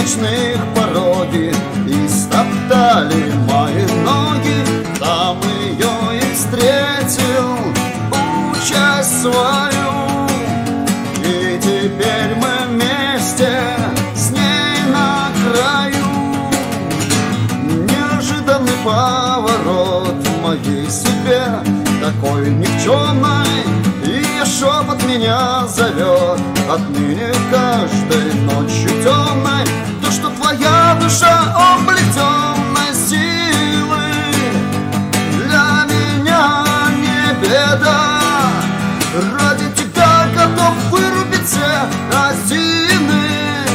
грешных пороги и стоптали мои ноги. Там ее и встретил, участь свою, и теперь мы вместе с ней на краю. Неожиданный поворот в моей судьбе, такой никчемной, и шепот меня зовет отныне каждой ночью темной. То, что твоя душа облеченной силы, для меня не беда. Ради тебя готов вырубить все осины,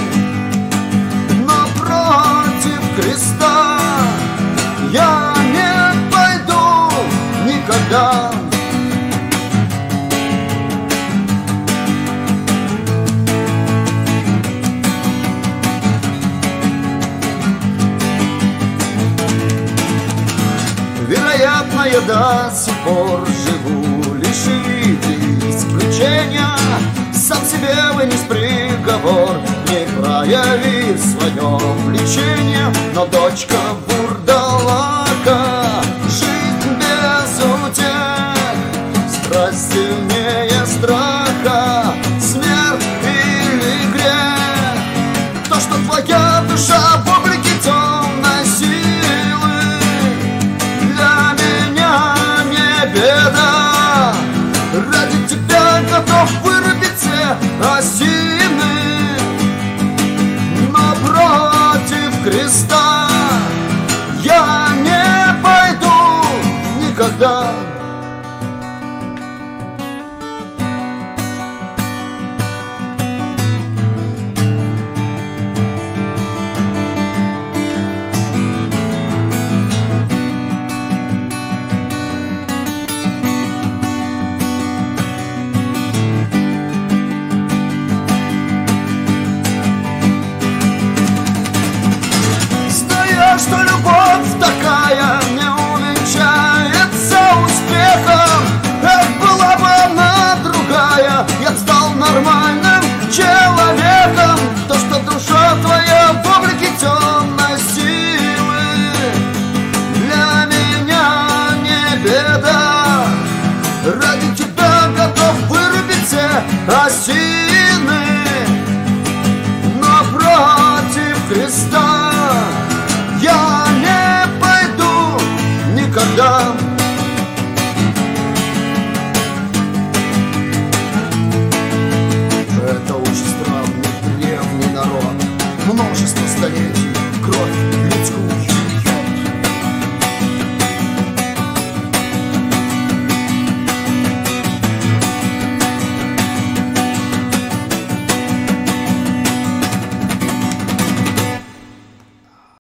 но против креста я не пойду никогда. Вероятно, я до сих пор живу лишь в виде исключения, сам себе вынес приговор, не проявив свое влечение. Но дочка вурдалака, жизнь без утех, страсть сильнее страха, смерть или грех. То, что твоя душа в облике темной силы, для меня не беда. Ради тебя готов вырубить все осины, но против креста я не пойду никогда. Что